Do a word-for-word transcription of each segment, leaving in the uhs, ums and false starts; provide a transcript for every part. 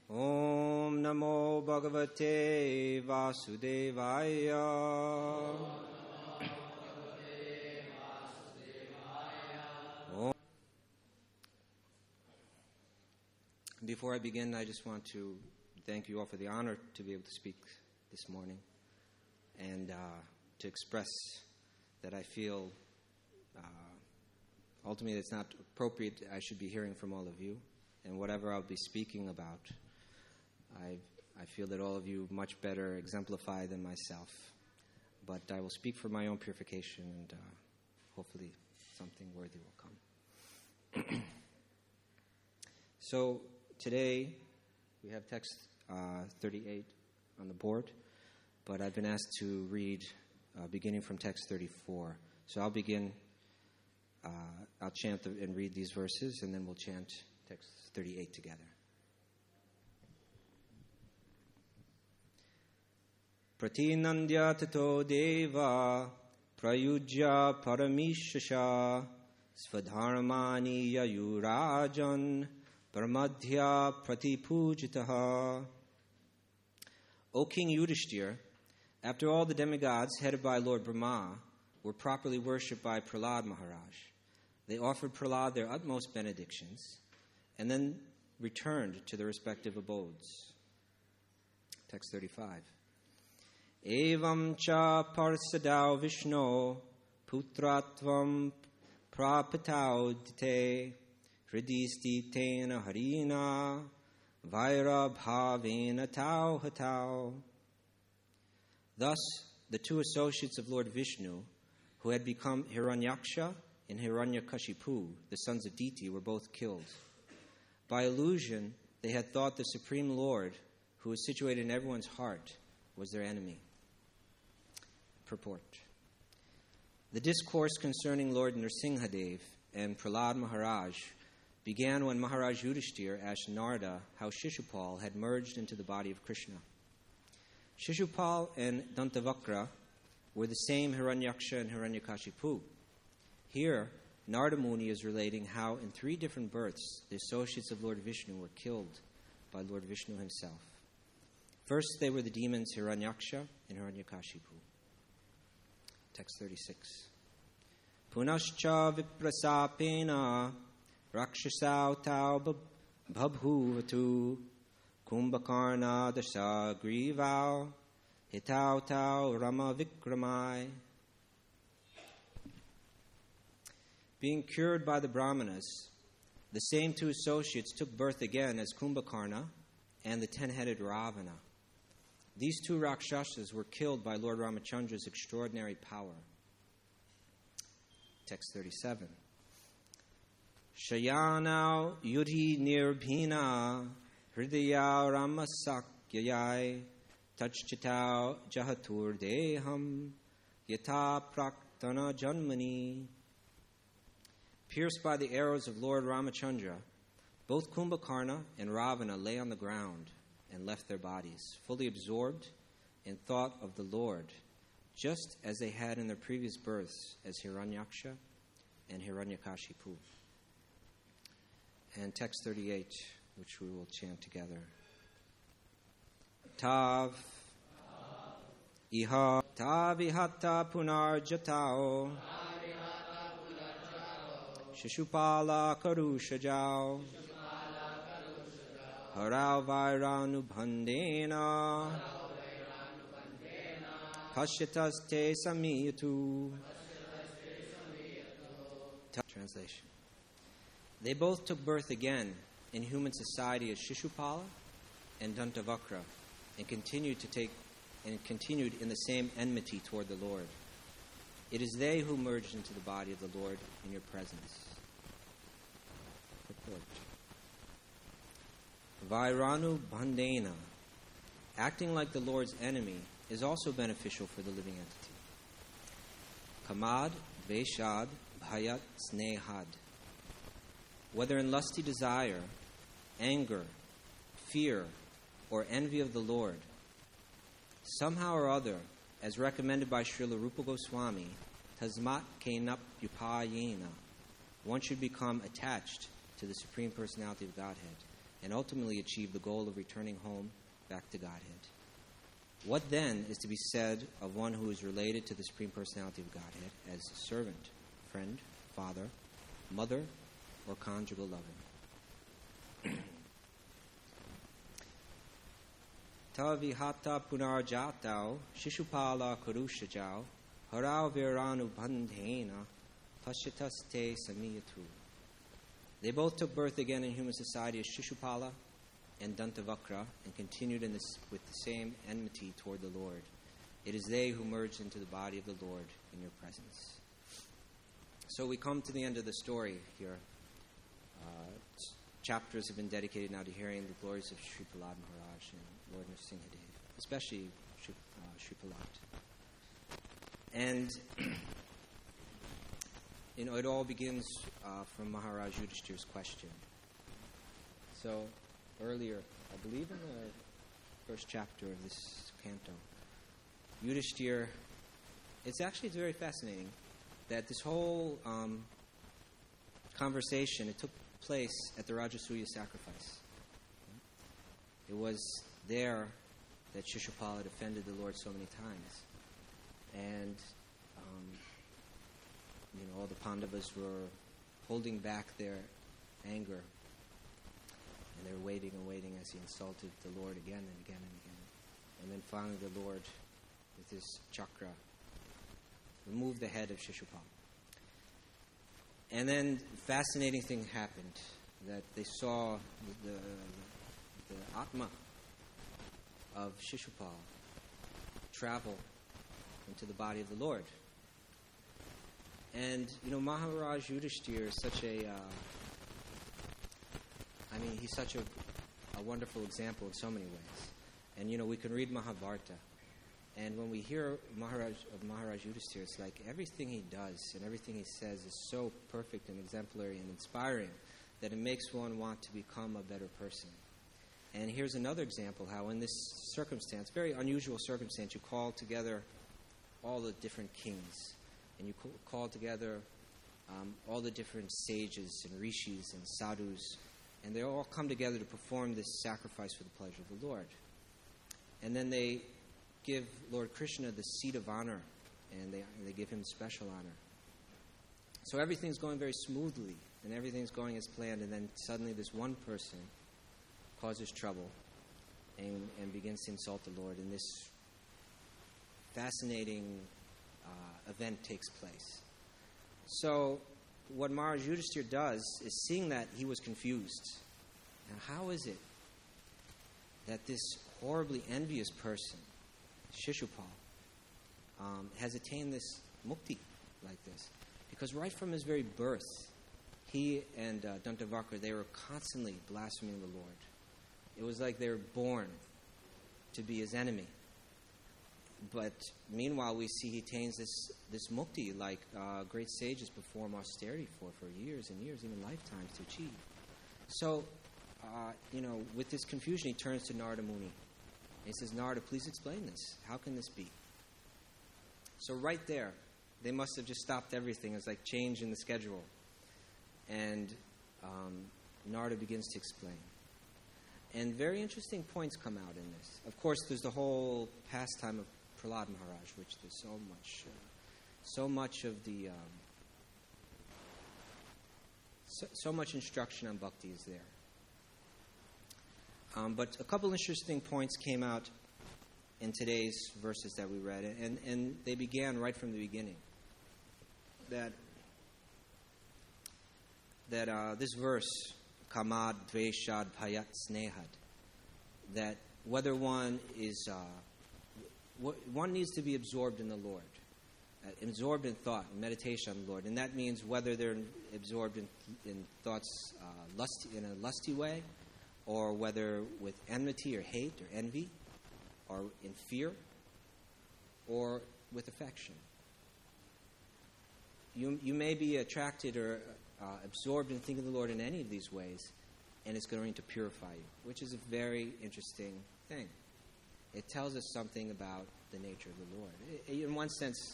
Om Namo Bhagavate Vasudevaya. Om. Before I begin, I just want to thank you all for the honor to be able to speak this morning and uh, to express that I feel uh, ultimately it's not appropriate. I should be hearing from all of you, and whatever I'll be speaking about, I I feel that all of you much better exemplify than myself. But I will speak for my own purification, and uh, hopefully something worthy will come. So today we have text uh, thirty-eight on the board, but I've been asked to read uh, beginning from text thirty-four. So I'll begin, uh, I'll chant the, and read these verses, and then we'll chant text thirty-eight together. Pratinandya tato deva prayujya paramishasha svadharmani yayurajan paramadhya pratipujitaha. O King Yudhishthir, after all the demigods headed by Lord Brahma were properly worshipped by Prahlad Maharaj, they offered Prahlad their utmost benedictions and then returned to their respective abodes. Text thirty-five. Evam cha parsadau Vishno putratvam prapatau dite hridisti tena harina vaira bhavena tau hatau. Thus, the two associates of Lord Vishnu, who had become Hiranyaksha and Hiranyakashipu, the sons of Diti, were both killed. By illusion, they had thought the Supreme Lord, who was situated in everyone's heart, was their enemy. Purport. The discourse concerning Lord Nrsimhadev and Prahlad Maharaj began when Maharaj Yudhishthir asked Narada how Shishupal had merged into the body of Krishna. Shishupal and Dantavakra were the same Hiranyaksha and Hiranyakashipu. Here, Narada Muni is relating how in three different births the associates of Lord Vishnu were killed by Lord Vishnu himself. First, they were the demons Hiranyaksha and Hiranyakashipu. Text thirty-six. Punascha viprasapena rakshasau tau bhabhuvatu kumbhakarna dasa grivau hitau tau rama vikramai. Being cured by the Brahmanas, the same two associates took birth again as Kumbhakarna and the ten-headed Ravana. These two Rakshasas were killed by Lord Ramachandra's extraordinary power. Text thirty-seven. Shayanau yudhi nirbhina hridaya ramasakyayai tachchitau jahatur deham yata praktana janmani. Pierced by the arrows of Lord Ramachandra, both Kumbhakarna and Ravana lay on the ground and left their bodies, fully absorbed in thought of the Lord, just as they had in their previous births as Hiranyaksha and Hiranyakashipu. And text thirty-eight, which we will chant together. Tav iha tavihata punarjatao Shishupala karushajao Harau vairanu bhandena Pashyataste samiyatu. Translation. They both took birth again in human society as Shishupala and Dantavakra and continued to take and continued in the same enmity toward the Lord. It is they who merged into the body of the Lord in your presence. Purport. Vairanu Bhandena, acting like the Lord's enemy, is also beneficial for the living entity. Kamad Veshad Bhayat Snehad. Whether in lusty desire, anger, fear, or envy of the Lord, somehow or other, as recommended by Srila Rupa Goswami, Tasmat Kenap Upayena, one should become attached to the Supreme Personality of Godhead and ultimately achieve the goal of returning home back to Godhead. What then is to be said of one who is related to the Supreme Personality of Godhead as servant, friend, father, mother, or conjugal lover? Ta vihata punarjatao shishupala kurushajao harao viranu bandhena pashitaste samiyatu. They both took birth again in human society as Shishupala and Dantavakra and continued in this with the same enmity toward the Lord. It is they who merged into the body of the Lord in your presence. So we come to the end of the story here. Uh, chapters have been dedicated now to hearing the glories of Sri Prahlad Maharaj and Lord Nrsimhadev, especially Sri, uh, Sri Prahlad. And you know, it all begins uh, from Maharaj Yudhishthira's question. So earlier, I believe in the first chapter of this canto, Yudhishthira, it's actually it's very fascinating that this whole um, conversation, it took place at the Rajasuya sacrifice. It was there that Shishupala defended the Lord so many times. And um, you know, all the Pandavas were holding back their anger, and they were waiting and waiting as he insulted the Lord again and again and again. And then finally the Lord, with his chakra, removed the head of Shishupala. And then fascinating thing happened, that they saw the, the, the Atma of Shishupala travel into the body of the Lord. And, you know, Maharaj Yudhishthira is such a, uh, I mean, he's such a, a wonderful example in so many ways. And, you know, we can read Mahabharata, and when we hear Maharaj of Maharaj Yudhishthira, it's like everything he does and everything he says is so perfect and exemplary and inspiring that it makes one want to become a better person. And here's another example how in this circumstance, very unusual circumstance, you call together all the different kings, and you call together um, all the different sages and rishis and sadhus, and they all come together to perform this sacrifice for the pleasure of the Lord. And then they give Lord Krishna the seat of honor, and they, they give him special honor. So everything's going very smoothly, and everything's going as planned, and then suddenly this one person causes trouble and, and begins to insult the Lord, and this fascinating uh, event takes place. So what Maharaj Yudhishthira does is, seeing that he was confused. Now, how is it that this horribly envious person, Shishupal, um, has attained this mukti like this? Because right from his very birth, he and uh, Dantavakra, they were constantly blaspheming the Lord. It was like they were born to be his enemy. But meanwhile, we see he attains this, this mukti like uh, great sages perform austerity for, for years and years, even lifetimes to achieve. So, uh, you know, with this confusion, he turns to Narada Muni. He says, Narada, please explain this. How can this be? So right there, they must have just stopped everything. It's like change in the schedule. And um, Narada begins to explain. And very interesting points come out in this. Of course, there's the whole pastime of Prahlad Maharaj, which there's so much, uh, so much of the, um, so, so much instruction on bhakti is there. Um, but a couple interesting points came out in today's verses that we read, and, and they began right from the beginning. That that uh, this verse, kamad dveshad bhayat snehad, that whether one is, uh, w- one needs to be absorbed in the Lord, uh, absorbed in thought and meditation on the Lord, and that means whether they're absorbed in, in thoughts uh, lusty, in a lusty way, or whether with enmity or hate or envy, or in fear, or with affection. You, you may be attracted or uh, absorbed in thinking of the Lord in any of these ways, and it's going to purify you, which is a very interesting thing. It tells us something about the nature of the Lord. It, in one sense,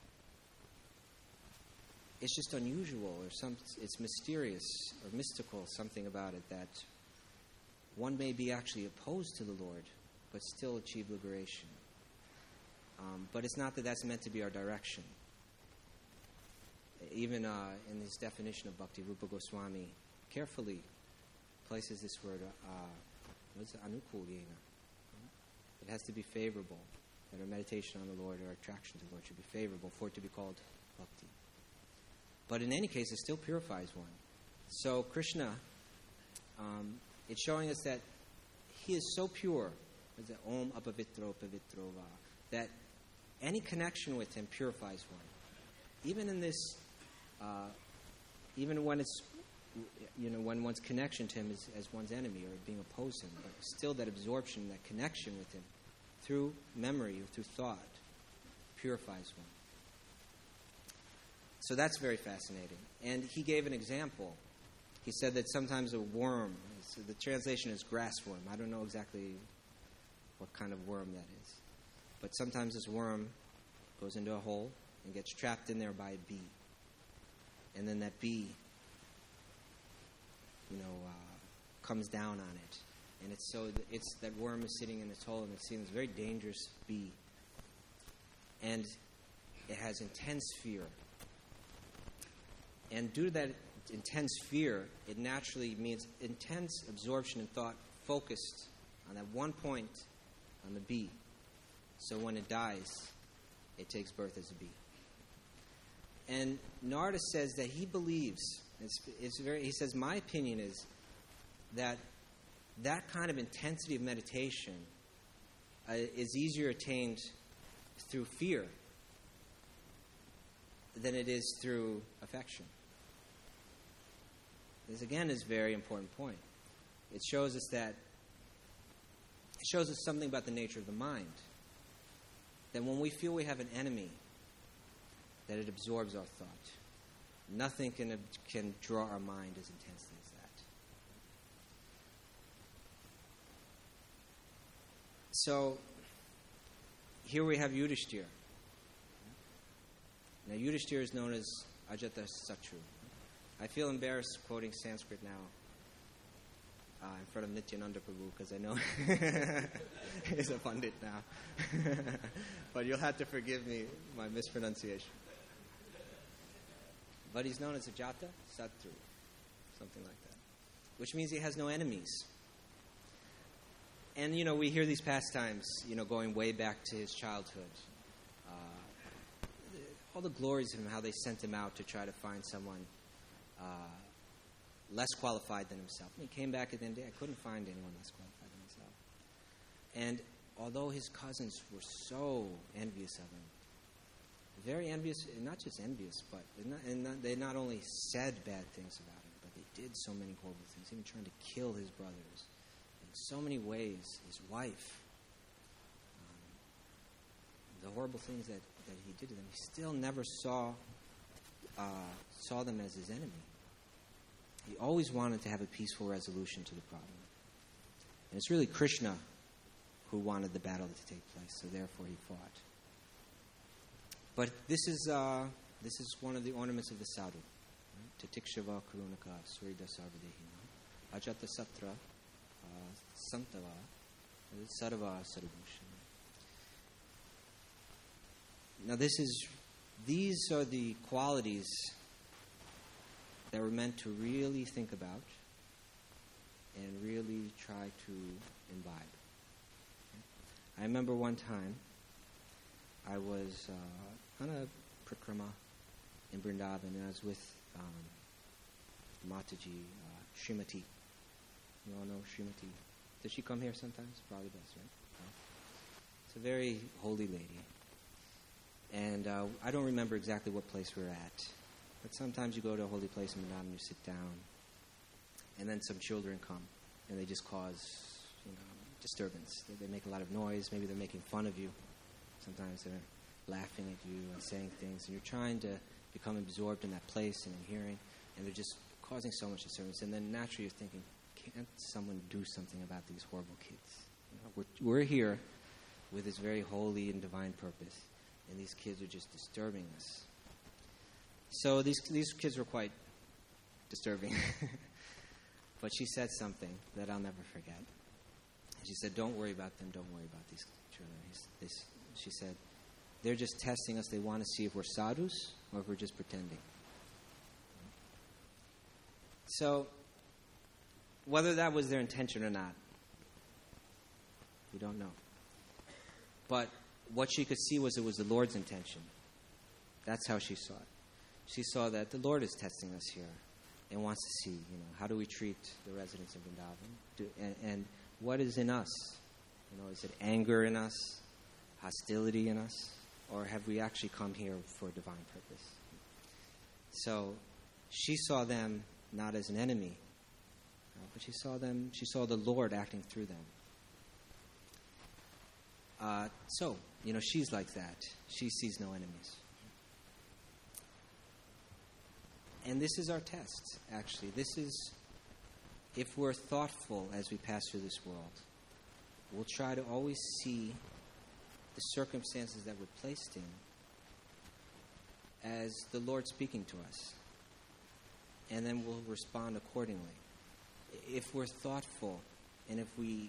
it's just unusual, or some, it's mysterious or mystical, something about it that one may be actually opposed to the Lord, but still achieve liberation. Um, but it's not that that's meant to be our direction. Even uh, in his definition of bhakti, Rupa Goswami carefully places this word, uh, what is it? Anukulyena. It has to be favorable, that our meditation on the Lord, our attraction to the Lord should be favorable for it to be called bhakti. But in any case, it still purifies one. So Krishna, um, it's showing us that he is so pure, Om apavitro pavitro va, that any connection with him purifies one. Even in this, uh, even when it's, you know, when one's connection to him is as one's enemy or being opposed to him, but still that absorption, that connection with him through memory or through thought purifies one. So that's very fascinating. And he gave an example. He said that sometimes a worm, so the translation is grass worm. I don't know exactly what kind of worm that is. But sometimes this worm goes into a hole and gets trapped in there by a bee. And then that bee, you know, uh, comes down on it. And it's so, it's that worm is sitting in its hole and it's seeing this very dangerous bee. And it has intense fear. And due to that intense fear, it naturally means intense absorption and thought focused on that one point on the bee. So when it dies, it takes birth as a bee. And Narada says that he believes, it's, it's very, he says, my opinion is that that kind of intensity of meditation uh, is easier attained through fear than it is through affection. This, again, is a very important point. It shows us that, it shows us something about the nature of the mind. That when we feel we have an enemy, that it absorbs our thought. Nothing can, can draw our mind as intensely as that. So, here we have Yudhishthira. Now, Yudhishthira is known as Ajata Satru. I feel embarrassed quoting Sanskrit now uh, in front of Nityananda Prabhu because I know he's a pundit now. But you'll have to forgive me my mispronunciation. But he's known as Ajata Satru, something like that, which means he has no enemies. And, you know, we hear these pastimes, you know, going way back to his childhood. Uh, all the glories of him, how they sent him out to try to find someone uh, less qualified than himself. And he came back at the end of the day, I couldn't find anyone less qualified than himself. And although his cousins were so envious of him, very envious, not just envious, but not, and not, they not only said bad things about him, but they did so many horrible things, even trying to kill his brothers. In so many ways, his wife, um, the horrible things that, that he did to them, he still never saw uh, saw them as his enemy. He always wanted to have a peaceful resolution to the problem. And it's really Krishna who wanted the battle to take place, so therefore he fought. But this is uh, this is one of the ornaments of the sadhu. Tatikshava karunaka surida sarvadehina ajata satra santava sarva sarvabhushan. Now this is these are the qualities that we're meant to really think about and really try to imbibe. I remember one time I was uh, on a prikrama in Vrindavan, and I was with um, Mataji, uh, Srimati. You all know Srimati. Does she come here sometimes? Probably does, right? No? It's a very holy lady. And uh, I don't remember exactly what place we were at. But sometimes you go to a holy place in Vrindavan, you sit down, and then some children come, and they just cause, you know, disturbance. They, they make a lot of noise. Maybe they're making fun of you. Sometimes they're laughing at you and saying things, and you're trying to become absorbed in that place and in hearing, and they're just causing so much disturbance. And then naturally you're thinking, can't someone do something about these horrible kids? You know, we're, we're here with this very holy and divine purpose, and these kids are just disturbing us. So these these kids were quite disturbing. But she said something that I'll never forget. She said, don't worry about them, don't worry about these children. They, she said, they're just testing us. They want to see if we're sadhus or if we're just pretending. So, whether that was their intention or not, we don't know. But what she could see was it was the Lord's intention. That's how she saw it. She saw that the Lord is testing us here and wants to see, you know, how do we treat the residents of Vrindavan? Do, and, and what is in us? You know, is it anger in us, hostility in us, or have we actually come here for a divine purpose? So she saw them not as an enemy, you know, but she saw them. She saw the Lord acting through them. Uh, so, you know, she's like that. She sees no enemies. And this is our test, actually. This is, if we're thoughtful as we pass through this world, we'll try to always see the circumstances that we're placed in as the Lord speaking to us. And then we'll respond accordingly. If we're thoughtful and if we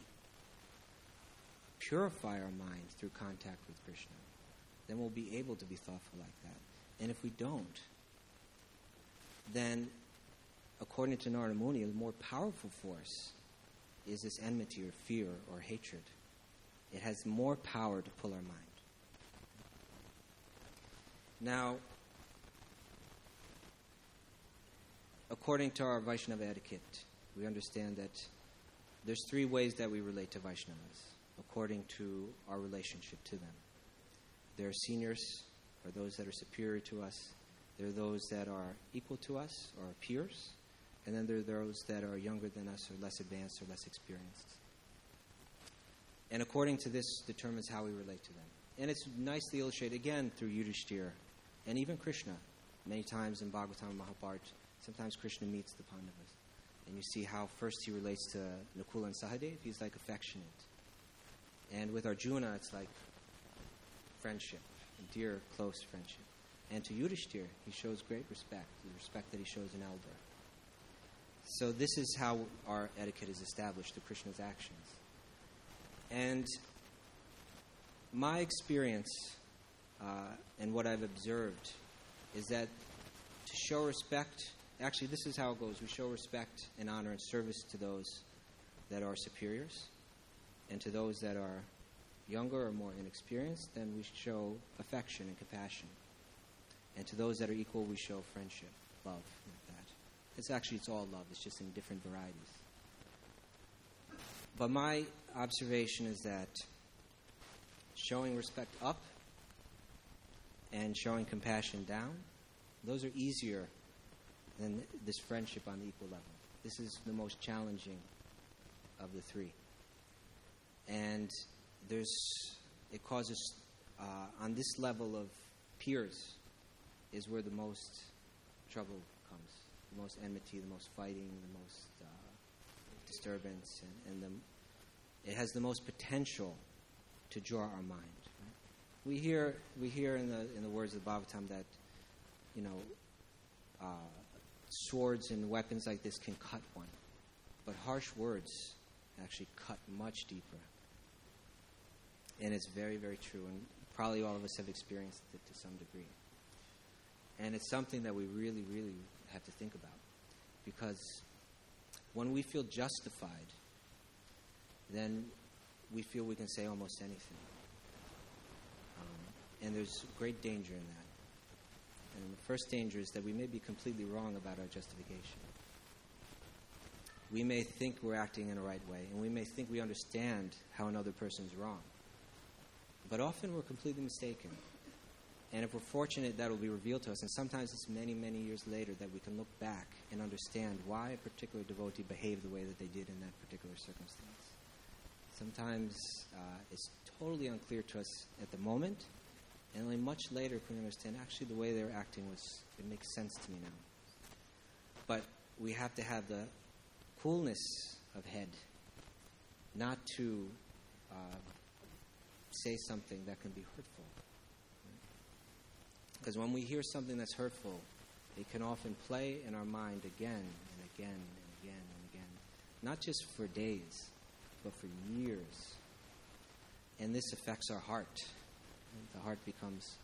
purify our mind through contact with Krishna, then we'll be able to be thoughtful like that. And if we don't, then, according to Narada Muni, the more powerful force is this enmity or fear or hatred. It has more power to pull our mind. Now, according to our Vaishnava etiquette, we understand that there's three ways that we relate to Vaishnavas, according to our relationship to them. There are seniors, or those that are superior to us. There are those that are equal to us, or peers. And then there are those that are younger than us, or less advanced, or less experienced. And according to this determines how we relate to them. And it's nicely illustrated, again, through Yudhishthira, and even Krishna. Many times in Bhagavatam and Mahabharata, sometimes Krishna meets the Pandavas. And you see how first he relates to Nakula and Sahadev, he's like affectionate. And with Arjuna, it's like friendship, dear, close friendship. And to Yudhishthira, he shows great respect, the respect that he shows an elder. So this is how our etiquette is established through Krishna's actions. And my experience uh, and what I've observed is that to show respect, actually this is how it goes. We show respect and honor and service to those that are superiors, and to those that are younger or more inexperienced, then we show affection and compassion. And to those that are equal, we show friendship, love, like that. It's actually, it's all love. It's just in different varieties. But my observation is that showing respect up and showing compassion down, those are easier than this friendship on the equal level. This is the most challenging of the three. And there's, it causes, uh, on this level of peers, is where the most trouble comes, the most enmity, the most fighting, the most uh, disturbance, and, and the, it has the most potential to draw our mind. Right? We hear we hear in the in the words of the Bhagavatam that, you know, uh, swords and weapons like this can cut one, but harsh words actually cut much deeper. And it's very, very true, and probably all of us have experienced it to some degree. And it's something that we really, really have to think about. Because when we feel justified, then we feel we can say almost anything. Um, and there's great danger in that. And the first danger is that we may be completely wrong about our justification. We may think we're acting in a right way, and we may think we understand how another person's wrong. But often we're completely mistaken. And if we're fortunate, that will be revealed to us. And sometimes it's many, many years later that we can look back and understand why a particular devotee behaved the way that they did in that particular circumstance. Sometimes uh, it's totally unclear to us at the moment, and only much later can we understand, actually, the way they were acting was, it makes sense to me now. But we have to have the coolness of head not to uh, say something that can be hurtful. Because when we hear something that's hurtful, it can often play in our mind again and again and again and again. not just for days, but for years. And this affects our heart. The heart becomes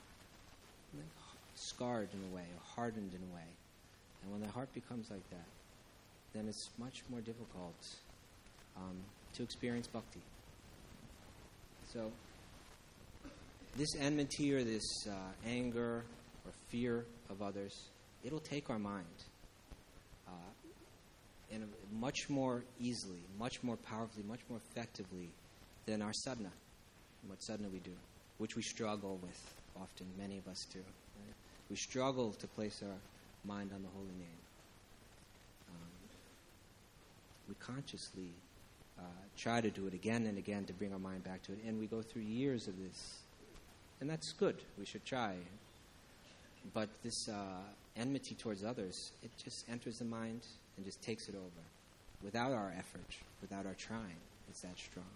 scarred in a way, or hardened in a way. And when the heart becomes like that, then it's much more difficult um, to experience bhakti. So, this enmity or this uh, anger or fear of others, it'll take our mind. Uh, and much more easily, much more powerfully, much more effectively than our sadhana, what sadhana we do, which we struggle with often, many of us do. Right? We struggle to place our mind on the holy name. Um, we consciously uh, try to do it again and again to bring our mind back to it, and we go through years of this. And that's good. We should try. But this uh, enmity towards others, it just enters the mind and just takes it over. Without our effort, without our trying, it's that strong.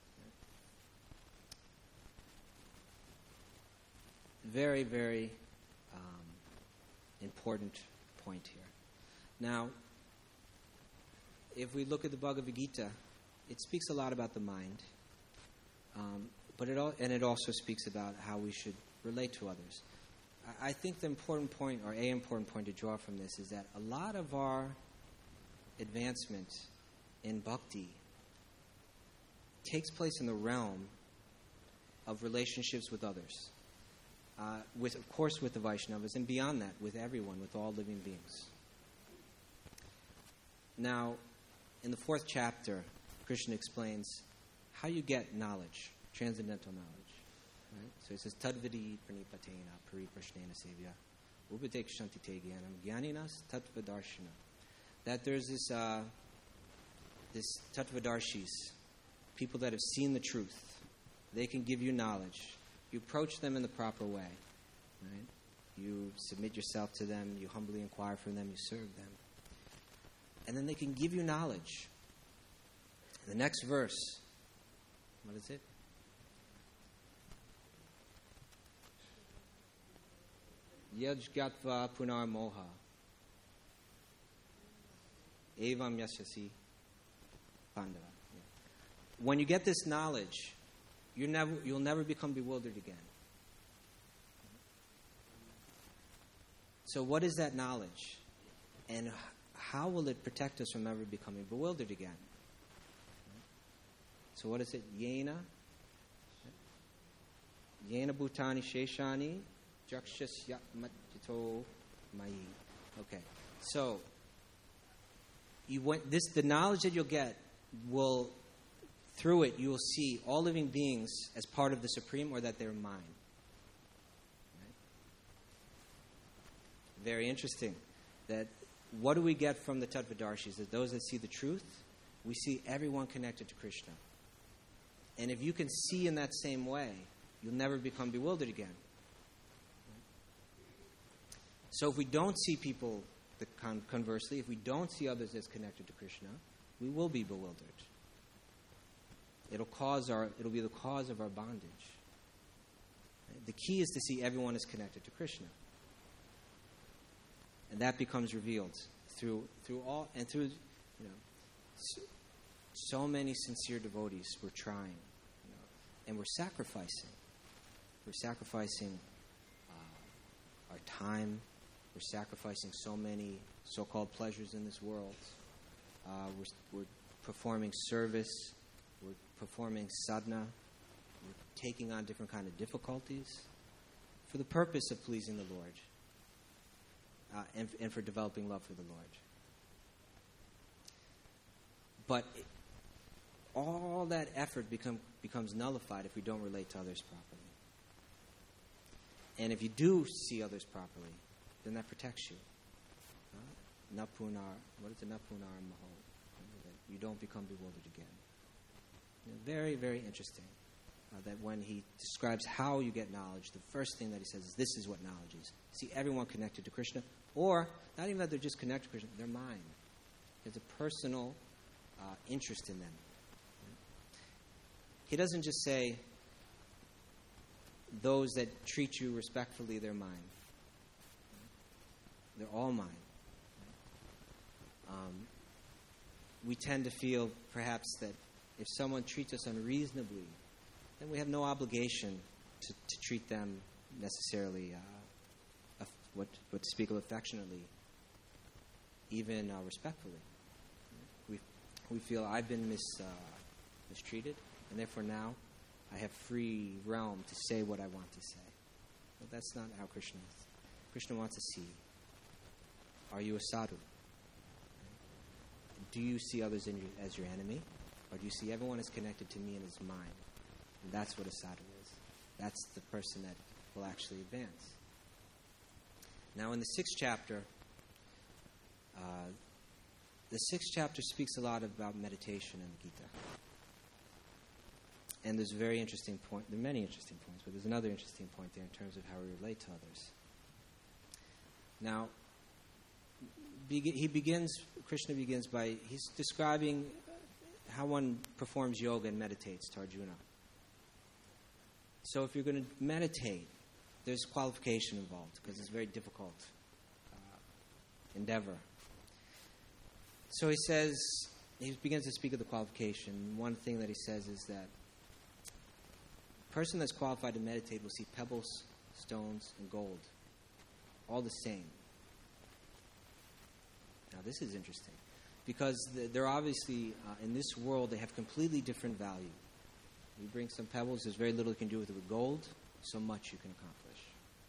Very, very um, important point here. Now, if we look at the Bhagavad Gita, it speaks a lot about the mind, um, but it all, and it also speaks about how we should relate to others. I, I think the important point, or a important point to draw from this, is that a lot of our advancement in bhakti takes place in the realm of relationships with others. Uh, with, of course, with the Vaishnavas, and beyond that, with everyone, with all living beings. Now, in the fourth chapter, Krishna explains how you get knowledge, transcendental knowledge. Right? So he says, Tadvidi pranipatena pariprashnena sevya upadekshanti te gyanam gyaninas tattvadarshana. That there's this, uh, this tattvadarshis, people that have seen the truth. They can give you knowledge. You approach them in the proper way, right? You submit yourself to them, you humbly inquire from them, you serve them. And then they can give you knowledge. The next verse, what is it? Yajgatva punar moha evam yasyasi pandava. When you get this knowledge, You never, you'll never become bewildered again. So what is that knowledge? And how will it protect us from ever becoming bewildered again? So what is it? Yena? Yena bhutani sheshani jakshasya matjito mayi. Okay. So you want this the knowledge that you'll get will through it, you will see all living beings as part of the Supreme, or that they're mine. Right? Very interesting. That what do we get from the Tattvadarshis? That those that see the truth, we see everyone connected to Krishna. And if you can see in that same way, you'll never become bewildered again. So if we don't see people, the con- conversely, if we don't see others as connected to Krishna, we will be bewildered. It'll cause our. It'll be the cause of our bondage. The key is to see everyone is connected to Krishna, and that becomes revealed through through all and through, you know, so, so many sincere devotees. We're trying, you know, and we're sacrificing. We're sacrificing uh, our time. We're sacrificing so many so-called pleasures in this world. Uh, we're, we're performing service. We're performing sadhana. We're taking on different kind of difficulties for the purpose of pleasing the Lord uh, and, and for developing love for the Lord. But it, all that effort become, becomes nullified if we don't relate to others properly. And if you do see others properly, then that protects you. Uh, napunar, what is the napunar maho? You don't become bewildered again. You know, very, very interesting uh, that when he describes how you get knowledge, the first thing that he says is this is what knowledge is. See everyone connected to Krishna, or not even that they're just connected to Krishna, they're mine. There's a personal uh, interest in them. He doesn't just say, those that treat you respectfully, they're mine. They're all mine. Um, we tend to feel perhaps that if someone treats us unreasonably, then we have no obligation to, to treat them necessarily, uh, af- what, what to speak of affectionately, even uh, respectfully. We, we feel I've been mis, uh, mistreated, and therefore now I have free realm to say what I want to say. But that's not how Krishna is. Krishna wants to see, are you a sadhu? Do you see others in your, as your enemy? Or do you see everyone as connected to me in his mind? And that's what a sadhu is. That's the person that will actually advance. Now in the sixth chapter, uh, the sixth chapter speaks a lot about meditation in the Gita. And there's a very interesting point. There are many interesting points, but there's another interesting point there in terms of how we relate to others. Now, be- he begins, Krishna begins by, he's describing how one performs yoga and meditates to Arjuna. So if you're going to meditate, there's qualification involved because it's a very difficult uh, endeavor. So he says, he begins to speak of the qualification. One thing that he says is that a person that's qualified to meditate will see pebbles, stones, and gold, all the same. Now this is interesting because they're obviously, uh, in this world, they have completely different value. You bring some pebbles, there's very little you can do with it. With gold, so much you can accomplish.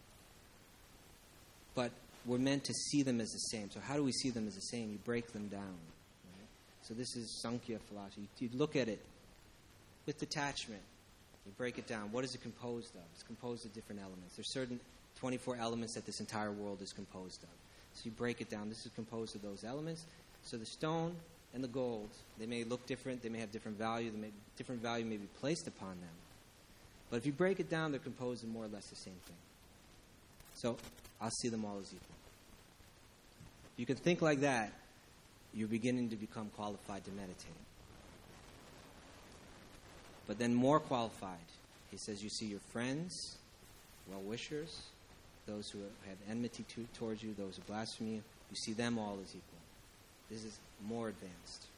But we're meant to see them as the same. So how do we see them as the same? You break them down. Right? So this is Sankhya philosophy. You, you look at it with detachment. You break it down. What is it composed of? It's composed of different elements. There's certain twenty-four elements that this entire world is composed of. So you break it down. This is composed of those elements. So the stone and the gold, they may look different. They may have different value. They may, different value may be placed upon them. But if you break it down, they're composed of more or less the same thing. So I'll see them all as equal. You can think like that, you're beginning to become qualified to meditate. But then more qualified, he says, you see your friends, well-wishers, those who have enmity to, towards you, those who blaspheme you, you see them all as equal. This is more advanced,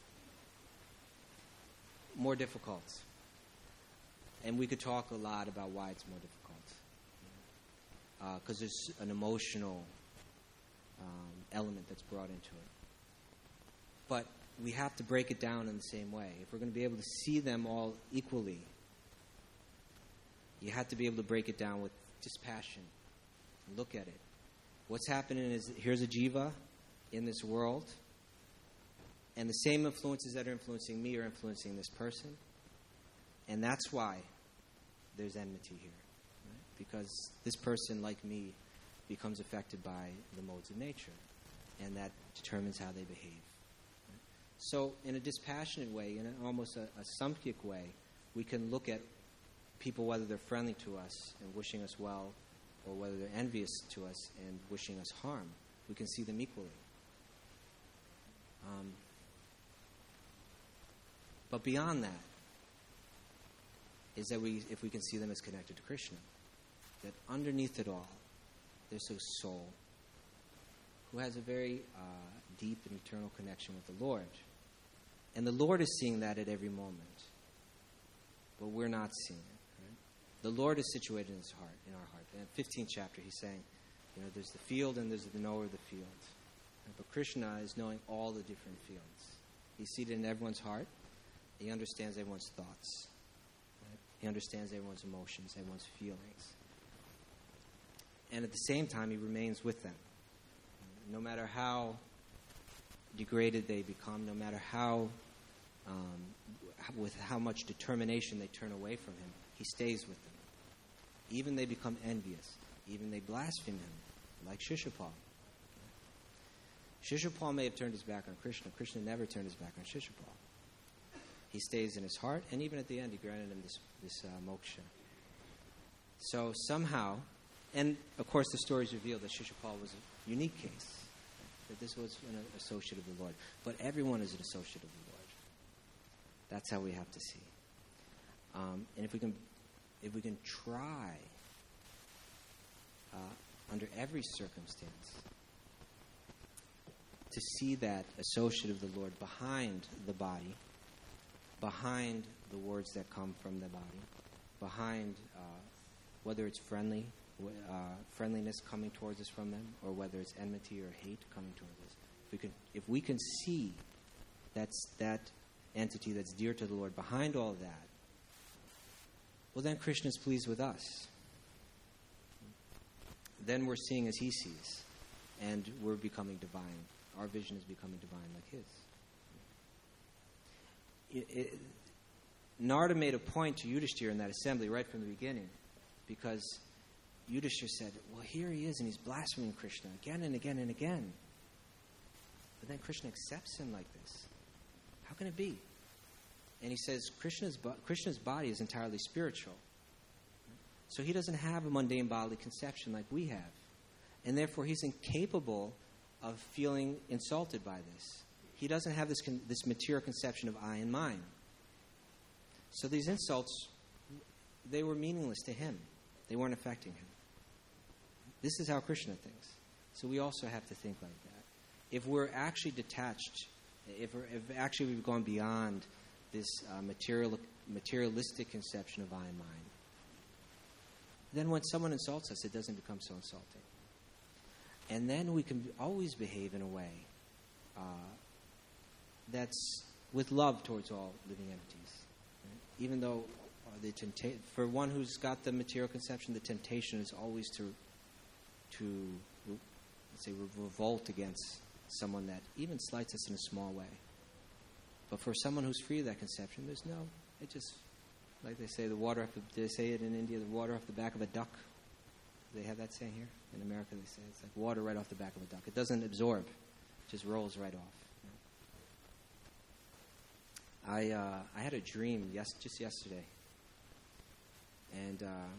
more difficult. And we could talk a lot about why it's more difficult. Because uh, there's an emotional um, element that's brought into it. But we have to break it down in the same way. If we're going to be able to see them all equally, you have to be able to break it down with dispassion. Look at it. What's happening is, here's a jiva in this world, and the same influences that are influencing me are influencing this person. And that's why there's enmity here. Right? Because this person, like me, becomes affected by the modes of nature, and that determines how they behave. Right? So in a dispassionate way, in a, almost a, a samkhik way, we can look at people, whether they're friendly to us and wishing us well, or whether they're envious to us and wishing us harm. We can see them equally. Um, but beyond that is that we, if we can see them as connected to Krishna, that underneath it all, there's a soul who has a very uh, deep and eternal connection with the Lord. And the Lord is seeing that at every moment. But we're not seeing it. The Lord is situated in his heart, in our heart. In the fifteenth chapter, he's saying, you know, there's the field and there's the knower of the field. But Krishna is knowing all the different fields. He's seated in everyone's heart. He understands everyone's thoughts. Right? He understands everyone's emotions, everyone's feelings. And at the same time, he remains with them. No matter how degraded they become, no matter how, um, with how much determination they turn away from him, he stays with them. Even they become envious. Even they blaspheme him, like Shishupal. Shishupal may have turned his back on Krishna. Krishna never turned his back on Shishupal. He stays in his heart, and even at the end, he granted him this, this uh, moksha. So somehow, and of course the stories reveal that Shishupal was a unique case, that this was an associate of the Lord. But everyone is an associate of the Lord. That's how we have to see. Um, and if we can, if we can try uh, under every circumstance to see that associate of the Lord behind the body, behind the words that come from the body, behind uh, whether it's friendly, uh, friendliness coming towards us from them, or whether it's enmity or hate coming towards us. If we can, if we can see that's that entity that's dear to the Lord behind all that, well, then Krishna is pleased with us. Then we're seeing as he sees, and we're becoming divine. Our vision is becoming divine like his. It, it, Narada made a point to Yudhishthira in that assembly right from the beginning, because Yudhishthira said, well, here he is, and he's blaspheming Krishna again and again and again. But then Krishna accepts him like this. How can it be? And he says Krishna's, bo- Krishna's body is entirely spiritual. So he doesn't have a mundane bodily conception like we have. And therefore he's incapable of feeling insulted by this. He doesn't have this con- this material conception of I and mine. So these insults, they were meaningless to him. They weren't affecting him. This is how Krishna thinks. So we also have to think like that. If we're actually detached, if, we're, if actually we've gone beyond this uh, material, materialistic conception of I and mine, then when someone insults us, it doesn't become so insulting. And then we can always behave in a way uh, that's with love towards all living entities. Right? Even though uh, the tempta- for one who's got the material conception, the temptation is always to, to let's say, revolt against someone that even slights us in a small way. But for someone who's free of that conception, there's no, it just, like they say, the water off the, they say it in India, the water off the back of a duck. Do they have that saying here? In America, they say it's like water right off the back of a duck. It doesn't absorb. It just rolls right off. I uh, I had a dream yes, just yesterday. And uh,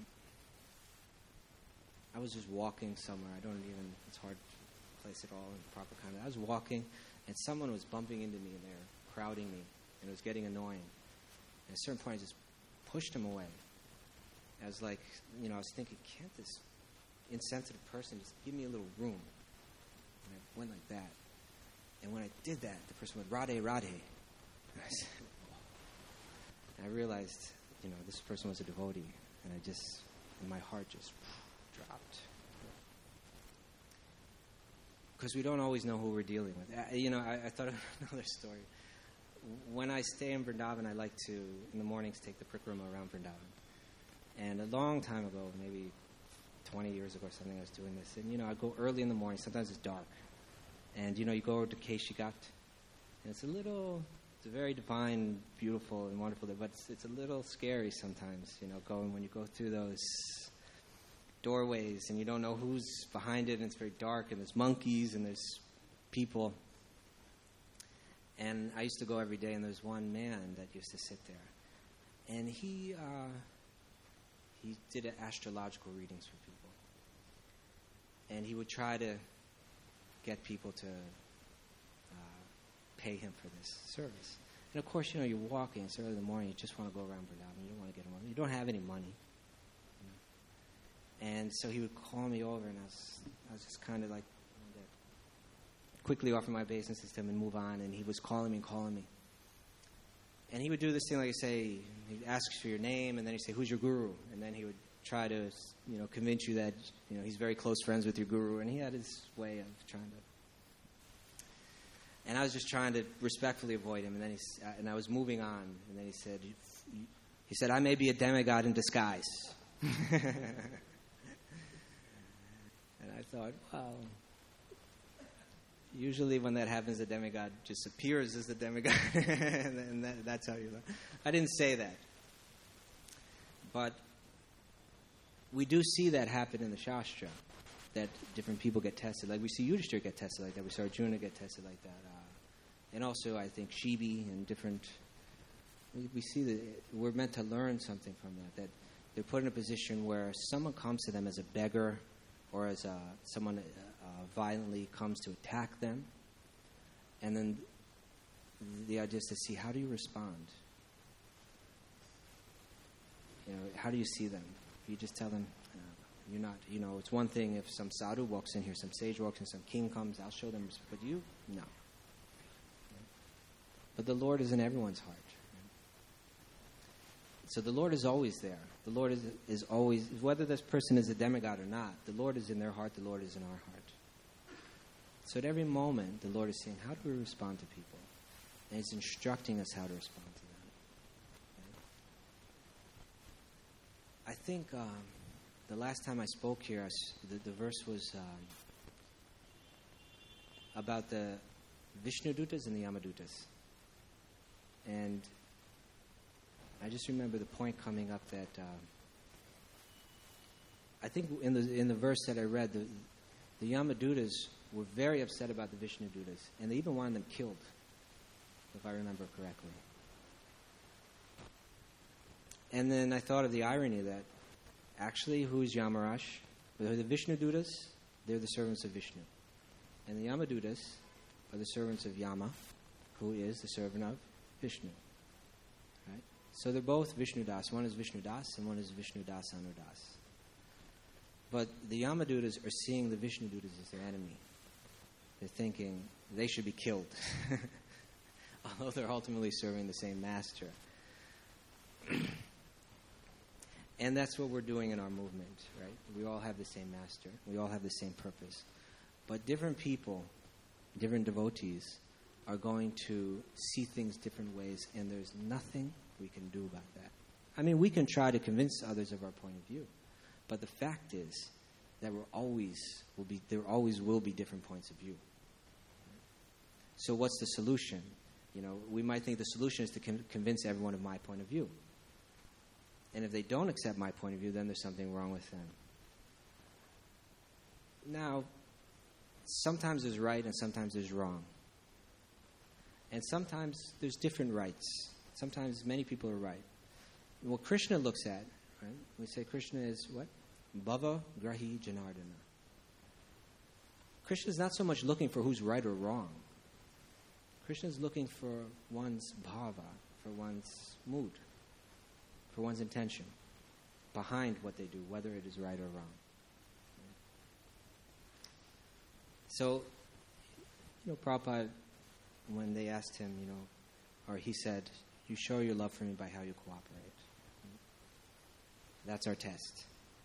I was just walking somewhere. I don't even, it's hard to place it all in proper context. I was walking, and someone was bumping into me, and they were crowding me, and it was getting annoying. And at a certain point, I just pushed him away. I was like, you know, I was thinking, can't this insensitive person just give me a little room? And I went like that. And when I did that, the person went, Radhe, Radhe. And I said, oh. And I realized, you know, this person was a devotee. And I just, and my heart just dropped. Because we don't always know who we're dealing with. I, you know, I, I thought of another story. When I stay in Vrindavan, I like to, in the mornings, take the Prikrama around Vrindavan. And a long time ago, maybe twenty years ago or something, I was doing this. And, you know, I go early in the morning. Sometimes it's dark. And, you know, you go to Keshi Ghat. And it's a little, it's a very divine, beautiful, and wonderful day. But it's, it's a little scary sometimes, you know, going when you go through those doorways and you don't know who's behind it. And it's very dark. And there's monkeys and there's people. And I used to go every day, and there's one man that used to sit there. And he uh, he did astrological readings for people. And he would try to get people to uh, pay him for this service. And, of course, you know, you're walking. It's early in the morning. You just want to go around Vrindavan. You don't want to get him. You don't have any money. You know? And so he would call me over, and I was, I was just kind of like, quickly offer my obeisance to him and move on, and he was calling me and calling me. And he would do this thing like, you say, he'd ask for your name, and then he'd say, who's your guru? And then he would try to, you know, convince you that, you know, he's very close friends with your guru, and he had his way of trying to. And I was just trying to respectfully avoid him, and then he, and I was moving on, and then he said, he said, I may be a demigod in disguise. And I thought, wow. Usually when that happens, the demigod just appears as the demigod, and that, that's how you learn. I didn't say that. But we do see that happen in the Shastra, that different people get tested. Like we see Yudhishthira get tested like that. We saw Arjuna get tested like that. Uh, and also, I think, Shibi and different... We, we see that we're meant to learn something from that, that they're put in a position where someone comes to them as a beggar or as a, someone... Uh, Uh, violently comes to attack them, and then the idea is to see, how do you respond? You know, how do you see them? You just tell them, uh, You're not, you know, it's one thing if some sadhu walks in here, some sage walks in, some king comes, I'll show them respect. But you, no. But the Lord is in everyone's heart. So the Lord is always there. The Lord is, is always, whether this person is a demigod or not, the Lord is in their heart, the Lord is in our heart. So at every moment, the Lord is saying, how do we respond to people? And He's instructing us how to respond to them. I think um, the last time I spoke here, I s- the, the verse was um, about the Vishnu Dutas and the Yamadutas. And I just remember the point coming up that uh, I think in the in the verse that I read, the the Yamadutas were very upset about the Vishnu Dutas, and they even wanted them killed, if I remember correctly. And then I thought of the irony of that. Actually, who is Yamaraj? The Vishnu Dutas, they're the servants of Vishnu. And the Yamadutas are the servants of Yama, who is the servant of Vishnu. Right? So they're both Vishnu Das. One is Vishnu Das and one is Vishnu Das Anudas. But the Yamadutas are seeing the Vishnu Dutas as their enemy. They're thinking they should be killed. Although they're ultimately serving the same master. And that's what we're doing in our movement, right? We all have the same master. We all have the same purpose. But different people, different devotees, are going to see things different ways, and there's nothing we can do about that. I mean, we can try to convince others of our point of view, but the fact is that we're always will be there always will be different points of view. So what's the solution? You know, we might think the solution is to con- convince everyone of my point of view. And if they don't accept my point of view, then there's something wrong with them. Now, sometimes there's right and sometimes there's wrong. And sometimes there's different rights. Sometimes many people are right. What Krishna looks at, right? We say Krishna is what? Bhava Grahi Janardana. Krishna is not so much looking for who's right or wrong. Krishna is looking for one's bhava, for one's mood, for one's intention behind what they do, whether it is right or wrong. So, you know, Prabhupada, when they asked him, you know, or he said, you show your love for me by how you cooperate. That's our test.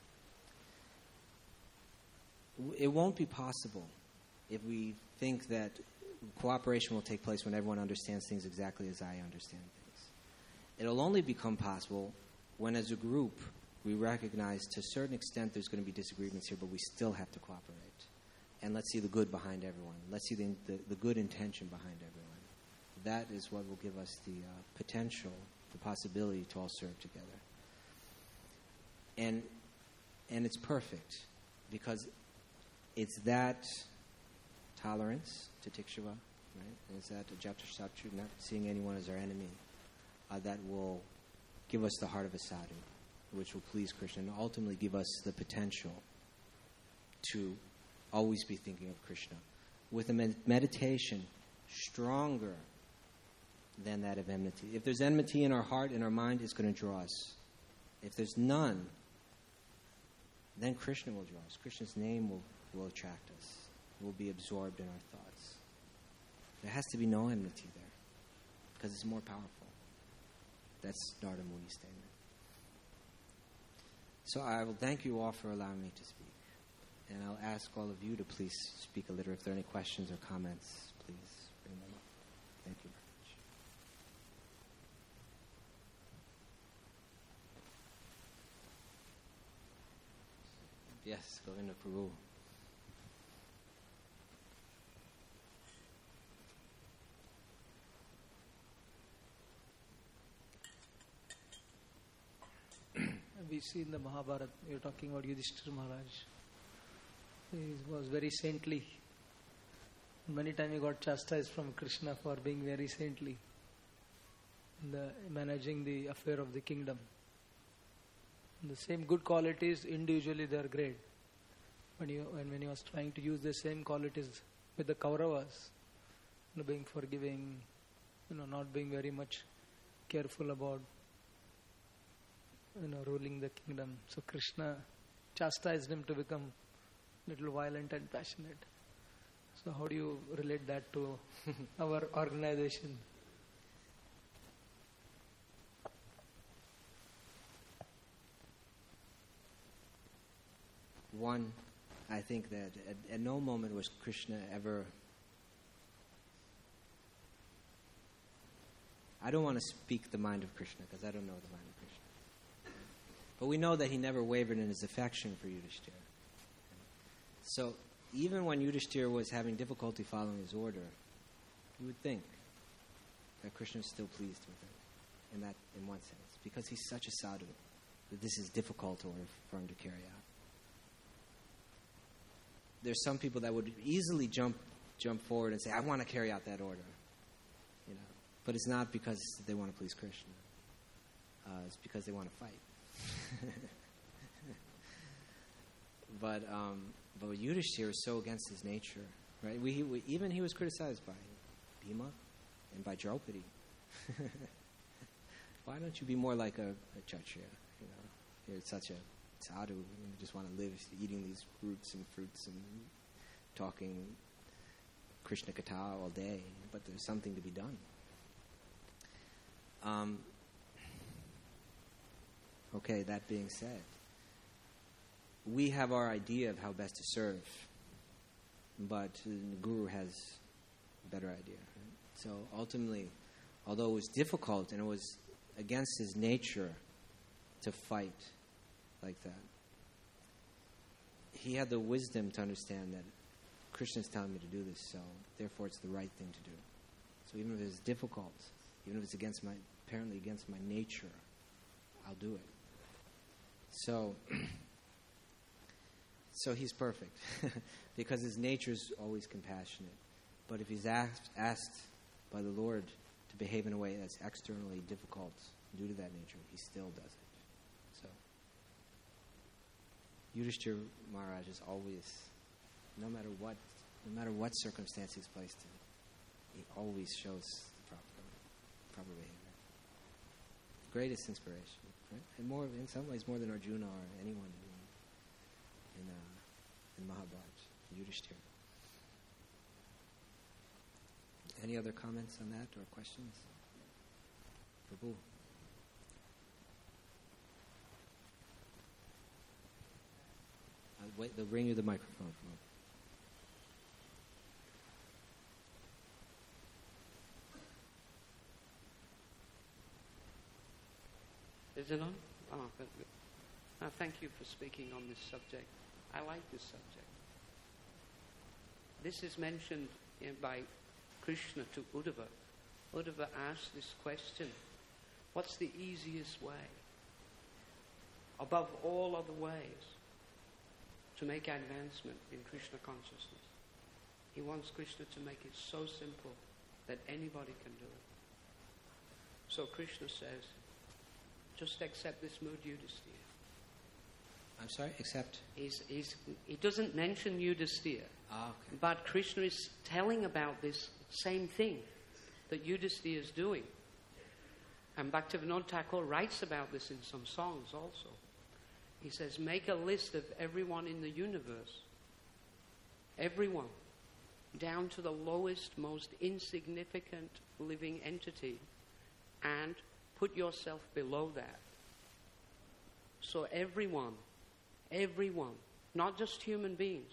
It won't be possible if we think that cooperation will take place when everyone understands things exactly as I understand things. It'll only become possible when, as a group, we recognize to a certain extent there's going to be disagreements here, but we still have to cooperate. And let's see the good behind everyone. Let's see the, the, the good intention behind everyone. That is what will give us the uh, potential, the possibility to all serve together. And and it's perfect because it's that tolerance to tikshiva, right? And it's that ajaptasatru, not seeing anyone as our enemy, uh, that will give us the heart of a sadhu, which will please Krishna and ultimately give us the potential to always be thinking of Krishna. With a med- meditation stronger than that of enmity. If there's enmity in our heart, in our mind, it's going to draw us. If there's none, then Krishna will draw us. Krishna's name will, will attract us. We'll be absorbed in our thoughts. There has to be no enmity there because it's more powerful. That's Narada Muni's statement. So I will thank you all for allowing me to speak. And I'll ask all of you to please speak a little. If there are any questions or comments, please bring them up. Thank you very much. Yes, Govinda Prabhu. We see in the Mahabharata, you're talking about Yudhishthira Maharaj. He was very saintly. Many times he got chastised from Krishna for being very saintly in the managing the affair of the kingdom. And the same good qualities, individually they are great. When, you, when, when he was trying to use the same qualities with the Kauravas, you know, being forgiving, you know, not being very much careful about, you know, ruling the kingdom. So Krishna chastised him to become a little violent and passionate. So how do you relate that to our organization? One, I think that at, at no moment was Krishna ever... I don't want to speak the mind of Krishna because I don't know the mind of Krishna. But we know that he never wavered in his affection for Yudhishthira. So even when Yudhishthira was having difficulty following his order, you would think that Krishna is still pleased with him in that, in one sense, because he's such a sadhu that this is difficult order for him to carry out. There's some people that would easily jump jump forward and say, I want to carry out that order. You know, but it's not because they want to please Krishna. Uh, it's because they want to fight. but um, but Yudhishthira is so against his nature, right? We, we even he was criticized by Bhima and by Draupadi. Why don't you be more like a, a Kshatriya? You know, you're such a sadhu. You just want to live eating these roots and fruits and talking Krishna Katha all day. But there's something to be done. Um, okay, that being said, we have our idea of how best to serve, but the Guru has a better idea. Right? So ultimately, although it was difficult and it was against his nature to fight like that, he had the wisdom to understand that Krishna's telling me to do this, so therefore it's the right thing to do. So even if it's difficult, even if it's against my apparently against my nature, I'll do it. So, so he's perfect because his nature is always compassionate. But if he's asked, asked by the Lord to behave in a way that's externally difficult due to that nature, he still does it. So, Yudhishthira Maharaj is always, no matter what, no matter what circumstance he's placed in, he always shows the proper, proper behavior. Greatest inspiration, right? And more, in some ways, more than Arjuna or anyone in in, uh, in Mahabharata, Yudhishthira. Any other comments on that or questions? Prabhu. I'll wait, they'll bring you the microphone. Is it on? Oh, good, good. Uh, thank you for speaking on this subject. I like this subject. This is mentioned in, by Krishna to Uddhava. Uddhava asked this question, what's the easiest way, above all other ways, to make advancement in Krishna consciousness? He wants Krishna to make it so simple that anybody can do it. So Krishna says, just accept this mood, Yudhishthira. I'm sorry, accept? He's, he's, he doesn't mention Yudhishthira, ah, okay. But Krishna is telling about this same thing that Yudhishthira is doing. And Bhaktivinoda Thakur writes about this in some songs also. He says, make a list of everyone in the universe. Everyone. Down to the lowest, most insignificant living entity. And put yourself below that. So everyone, everyone, not just human beings,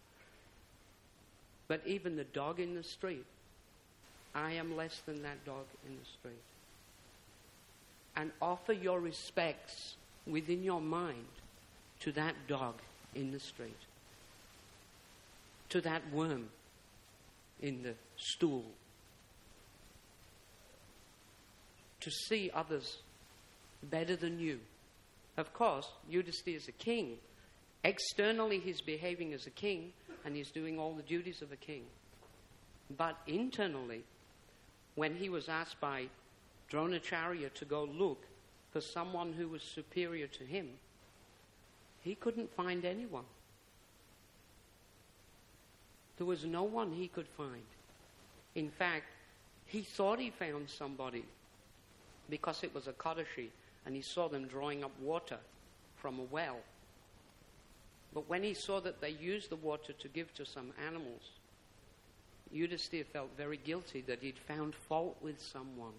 but even the dog in the street, I am less than that dog in the street. And offer your respects within your mind to that dog in the street, to that worm in the stool, to see others better than you. Of course, Yudhishthira is a king. Externally, he's behaving as a king, and he's doing all the duties of a king. But internally, when he was asked by Dronacharya to go look for someone who was superior to him, he couldn't find anyone. There was no one he could find. In fact, he thought he found somebody, because it was a Kadashi, and he saw them drawing up water from a well. But when he saw that they used the water to give to some animals, Yudhisthira felt very guilty that he'd found fault with someone.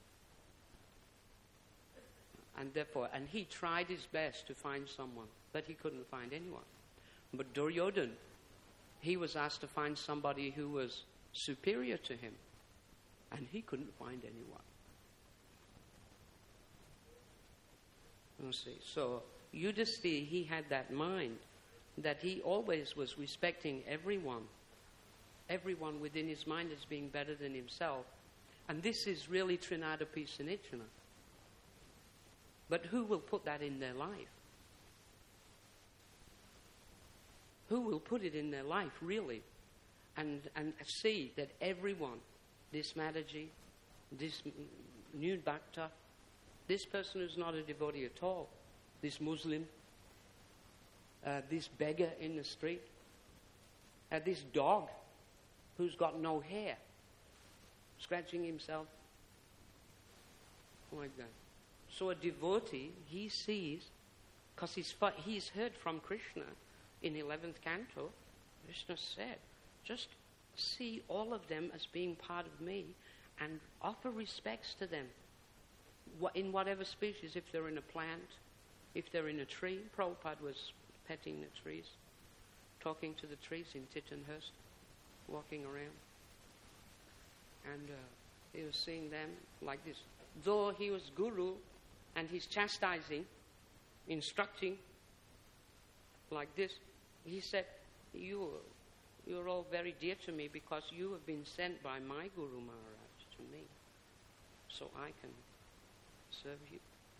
And therefore, and he tried his best to find someone, but he couldn't find anyone. But Duryodhana, he was asked to find somebody who was superior to him, and he couldn't find anyone. You see, so Yudhisthira, he had that mind that he always was respecting everyone, everyone within his mind as being better than himself. And this is really Trinadapi Sanichana. But who will put that in their life? Who will put it in their life, really? And and see that everyone, this Mataji, this new Bhakta, this person who's not a devotee at all, this Muslim, uh, this beggar in the street, uh, this dog who's got no hair, scratching himself, like that. So a devotee, he sees, because he's, he's heard from Krishna in eleventh canto, Krishna said, just see all of them as being part of me and offer respects to them in whatever species, if they're in a plant, if they're in a tree. Prabhupada was petting the trees, talking to the trees in Tittenhurst, walking around. And uh, he was seeing them like this. Though he was guru and he's chastising, instructing like this, he said, you, you're all very dear to me because you have been sent by my Guru Maharaj to me, so I can serve you.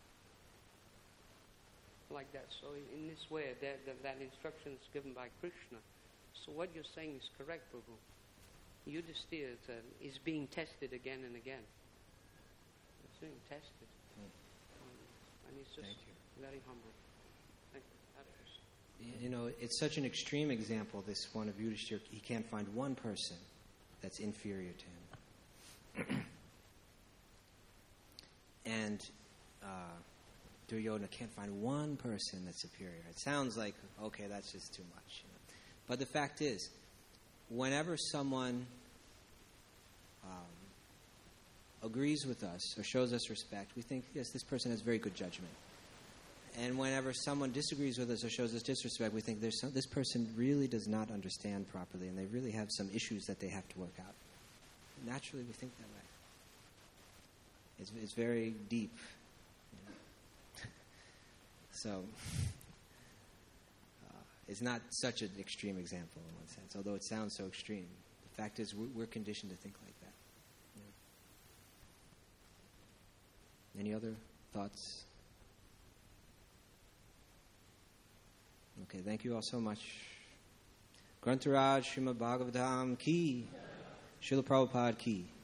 Like that. So in this way, that, that, that instruction is given by Krishna. So what you're saying is correct, Prabhu. Yudhisthira is, uh, is being tested again and again. It's being tested. Mm. Um, and he's just very humble. Thank you. You know, it's such an extreme example, this one of Yudhisthira. He can't find one person that's inferior to him. And uh, Duryodhana can't find one person that's superior. It sounds like, okay, that's just too much. You know? But the fact is, whenever someone um, agrees with us or shows us respect, we think, yes, this person has very good judgment. And whenever someone disagrees with us or shows us disrespect, we think there's some, this person really does not understand properly, and they really have some issues that they have to work out. Naturally, we think that way. It's, it's very deep. You know? So, uh, it's not such an extreme example in one sense, although it sounds so extreme. The fact is, we're, we're conditioned to think like that. Yeah. Any other thoughts? Okay, thank you all so much. Grantharaj Srimad Bhagavatam ki, Srila Prabhupada ki.